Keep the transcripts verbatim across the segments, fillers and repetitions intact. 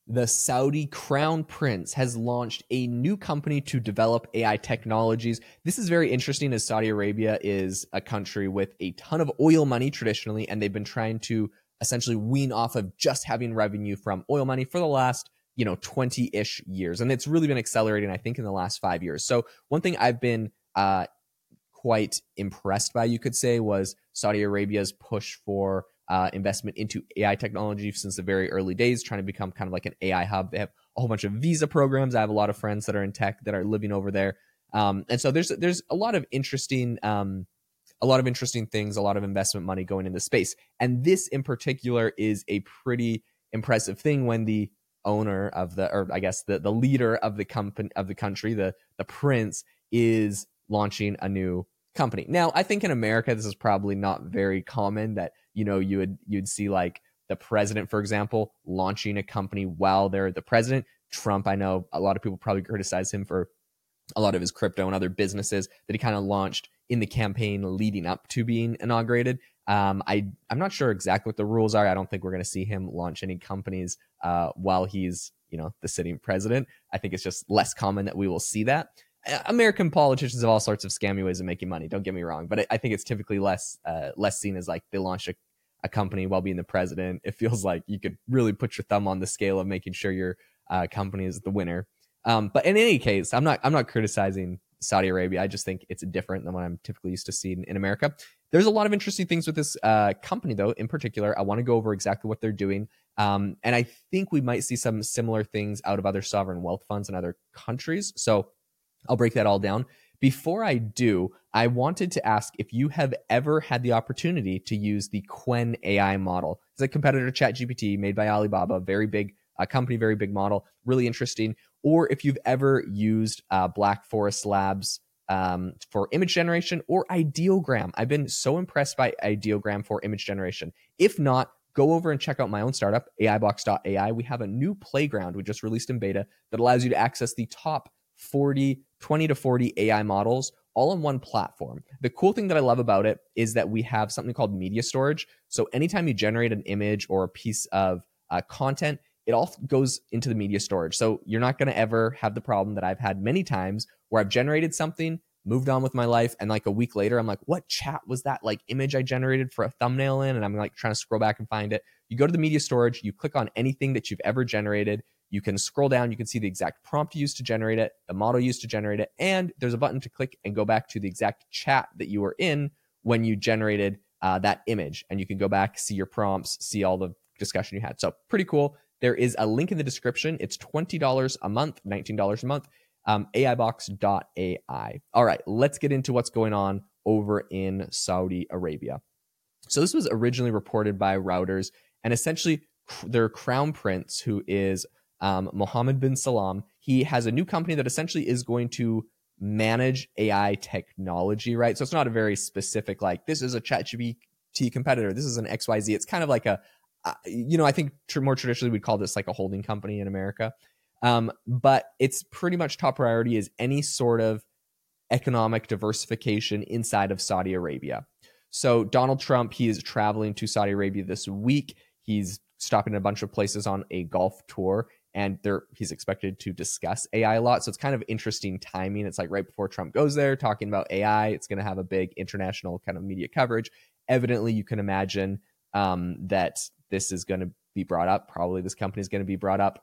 The Saudi crown prince has launched a new company to develop A I technologies. This is very interesting as Saudi Arabia is a country with a ton of oil money traditionally, and they've been trying to essentially wean off of just having revenue from oil money for the last, you know, twenty-ish years. And it's really been accelerating, I think, in the last five years. So one thing I've been uh, quite impressed by, you could say, was Saudi Arabia's push for uh, investment into A I technology since the very early days, trying to become kind of like an A I hub. They have a whole bunch of visa programs. I have a lot of friends that are in tech that are living over there. Um, and so there's there's a lot of interesting um, a lot of interesting things, a lot of investment money going into space. And this in particular is a pretty impressive thing when the owner of the, or I guess the, the leader of the company of the country, the the prince, is launching a new company. Now, I think in America, this is probably not very common that, you know, you would you'd see like the president, for example, launching a company while they're the president. Trump, I know a lot of people probably criticize him for a lot of his crypto and other businesses that he kind of launched in the campaign leading up to being inaugurated. Um, I, I'm not sure exactly what the rules are. I don't think we're going to see him launch any companies uh, while he's, you know, the sitting president. I think it's just less common that we will see that. American politicians have all sorts of scammy ways of making money. Don't get me wrong, but I think it's typically less uh, less seen as like they launch a, a company while being the president. It feels like you could really put your thumb on the scale of making sure your uh, company is the winner. Um, but in any case, I'm not I'm not criticizing Saudi Arabia. I just think it's different than what I'm typically used to seeing in America. There's a lot of interesting things with this uh, company, though. In particular, I want to go over exactly what they're doing, um, and I think we might see some similar things out of other sovereign wealth funds in other countries. So I'll break that all down. Before I do, I wanted to ask if you have ever had the opportunity to use the Qwen A I model. It's a competitor to ChatGPT made by Alibaba, very big uh, company, very big model, really interesting. Or if you've ever used uh, Black Forest Labs um, for image generation, or Ideogram. I've been so impressed by Ideogram for image generation. If not, go over and check out my own startup, A I box dot A I. We have a new playground we just released in beta that allows you to access the top forty, twenty to forty A I models all on one platform. The cool thing that I love about it is that we have something called media storage. So anytime you generate an image or a piece of uh, content, it all goes into the media storage. So you're not going to ever have the problem that I've had many times where I've generated something, moved on with my life, and like a week later, I'm like, what chat was that like image I generated for a thumbnail in? And I'm like trying to scroll back and find it. You go to the media storage, you click on anything that you've ever generated. You can scroll down, you can see the exact prompt used to generate it, the model used to generate it, and there's a button to click and go back to the exact chat that you were in when you generated uh, that image. And you can go back, see your prompts, see all the discussion you had. So pretty cool. There is a link in the description. It's twenty dollars a month, nineteen dollars a month, um, A I box dot A I. All right, let's get into what's going on over in Saudi Arabia. So this was originally reported by Reuters, and essentially their crown prince, who is um, Mohammed bin Salam, he has a new company that essentially is going to manage A I technology, right? So it's not a very specific, like, this is a ChatGPT competitor, this is an X Y Z. It's kind of like a, uh, you know, I think tr- more traditionally we'd call this like a holding company in America. Um, but it's pretty much top priority is any sort of economic diversification inside of Saudi Arabia. So Donald Trump, he is traveling to Saudi Arabia this week. He's stopping in a bunch of places on a golf tour, and there he's expected to discuss A I a lot. So it's kind of interesting timing. It's like right before Trump goes there talking about A I. It's going to have a big international kind of media coverage. Evidently, you can imagine um, that this is going to be brought up. Probably this company is going to be brought up.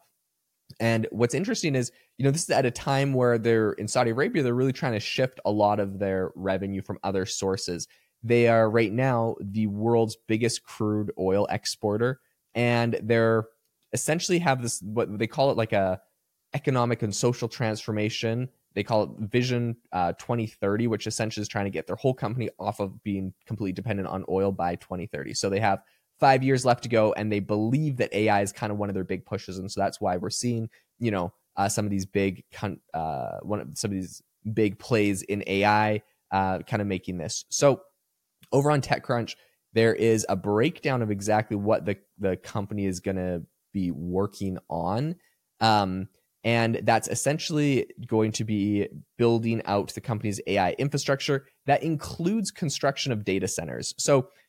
And what's interesting is, you know, this is at a time where they're in Saudi Arabia, they're really trying to shift a lot of their revenue from other sources. They are right now the world's biggest crude oil exporter, and they're essentially have this, what they call it, like a economic and social transformation. They call it Vision uh, twenty thirty, which essentially is trying to get their whole company off of being completely dependent on oil by twenty thirty. So they have five years left to go, and they believe that A I is kind of one of their big pushes, and so that's why we're seeing, you know, uh, some of these big, uh, one of some of these big plays in A I, uh, kind of making this. So over on TechCrunch, there is a breakdown of exactly what the the company is going to be working on, um, and that's essentially going to be building out the company's A I infrastructure that includes construction of data centers. So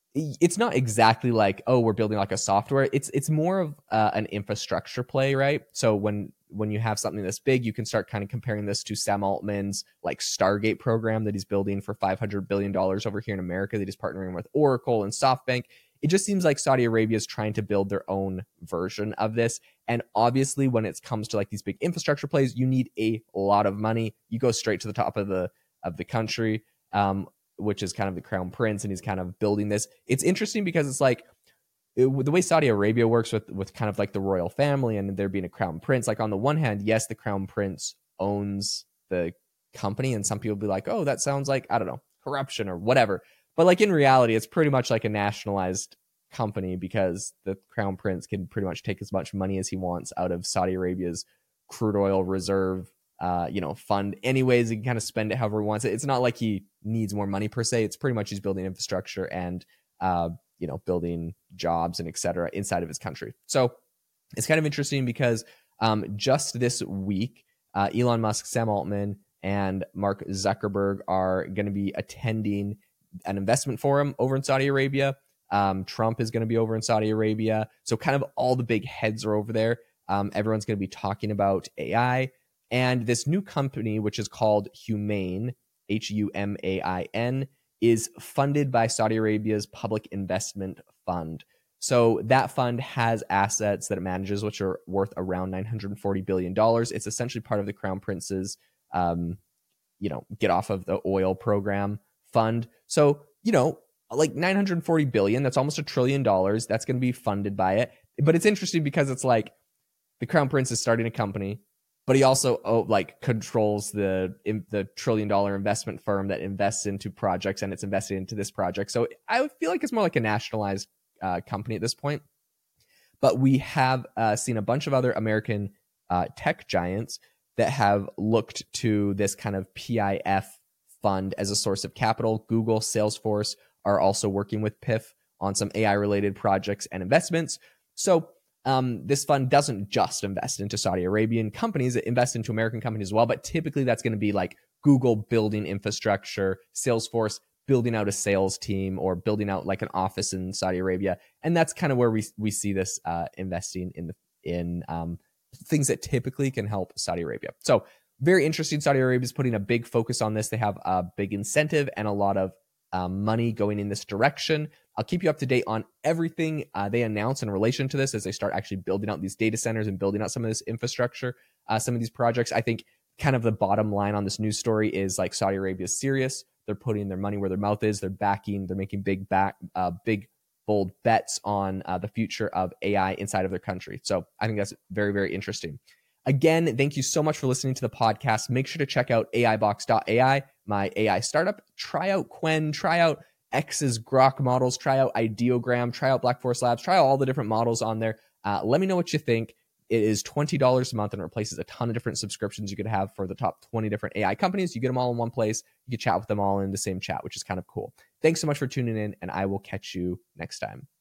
it's not exactly like, oh, we're building like a software. It's it's more of uh, an infrastructure play, right? So when when you have something this big, you can start kind of comparing this to Sam Altman's like Stargate program that he's building for five hundred billion dollars over here in America that he's partnering with Oracle and SoftBank. It just seems like Saudi Arabia is trying to build their own version of this. And obviously, when it comes to like these big infrastructure plays, you need a lot of money. You go straight to the top of the of the country. Um, which is kind of the crown prince, and he's kind of building this. It's interesting because it's like it, the way Saudi Arabia works with with kind of like the royal family and there being a crown prince. Like on the one hand, yes, the crown prince owns the company, and some people be like, oh, that sounds like, I don't know, corruption or whatever. But like in reality, it's pretty much like a nationalized company because the crown prince can pretty much take as much money as he wants out of Saudi Arabia's crude oil reserve uh, you know, fund anyways. He can kind of spend it however he wants it. It's not like he needs more money per se. It's pretty much he's building infrastructure and, uh, you know, building jobs and et cetera inside of his country. So it's kind of interesting because um, just this week, uh, Elon Musk, Sam Altman, and Mark Zuckerberg are going to be attending an investment forum over in Saudi Arabia. Um, Trump is going to be over in Saudi Arabia. So kind of all the big heads are over there. Um, everyone's going to be talking about A I. And this new company, which is called Humain, H U M A I N, is funded by Saudi Arabia's Public Investment Fund. So that fund has assets that it manages, which are worth around nine hundred forty billion dollars. It's essentially part of the Crown Prince's, um, you know, get off of the oil program fund. So, you know, like nine hundred forty billion dollars, that's almost a trillion dollars. That's going to be funded by it. But it's interesting because it's like the Crown Prince is starting a company, but he also oh, like controls the the trillion dollar investment firm that invests into projects, and it's invested into this project. So I feel like it's more like a nationalized uh, company at this point. But we have uh, seen a bunch of other American uh, tech giants that have looked to this kind of P I F fund as a source of capital. Google, Salesforce are also working with P I F on some A I related projects and investments. So Um, this fund doesn't just invest into Saudi Arabian companies, it invests into American companies as well. But typically that's going to be like Google building infrastructure, Salesforce building out a sales team, or building out like an office in Saudi Arabia. And that's kind of where we we see this uh, investing in the in um, things that typically can help Saudi Arabia. So very interesting. Saudi Arabia is putting a big focus on this. They have a big incentive and a lot of um, money going in this direction. I'll keep you up to date on everything uh, they announce in relation to this as they start actually building out these data centers and building out some of this infrastructure, uh, some of these projects. I think kind of the bottom line on this news story is like Saudi Arabia is serious. They're putting their money where their mouth is. They're backing, they're making big, back, uh, big, bold bets on uh, the future of A I inside of their country. So I think that's very, very interesting. Again, thank you so much for listening to the podcast. Make sure to check out A I box dot A I, my A I startup. Try out Qwen, try out X's Grok models, try out Ideogram, try out Black Forest Labs, try out all the different models on there. Uh, let me know what you think. It is twenty dollars a month and replaces a ton of different subscriptions you could have for the top twenty different A I companies. You get them all in one place. You can chat with them all in the same chat, which is kind of cool. Thanks so much for tuning in, and I will catch you next time.